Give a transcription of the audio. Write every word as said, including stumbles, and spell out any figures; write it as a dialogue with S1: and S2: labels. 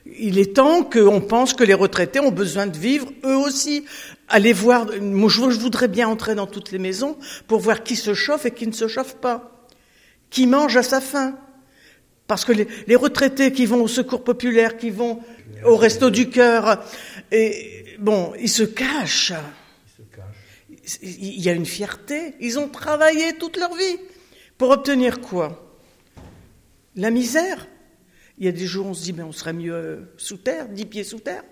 S1: il est temps qu'on pense que les retraités ont besoin de vivre eux aussi. Allez voir, moi je voudrais bien entrer dans toutes les maisons pour voir qui se chauffe et qui ne se chauffe pas, qui mange à sa faim. Parce que les, les retraités qui vont au secours populaire, qui vont au resto du cœur, et bon, ils se cachent.
S2: Ils se cachent.
S1: Il y a une fierté. Ils ont travaillé toute leur vie pour obtenir quoi? La misère. Il y a des jours où on se dit, mais on serait mieux sous terre, dix pieds sous terre.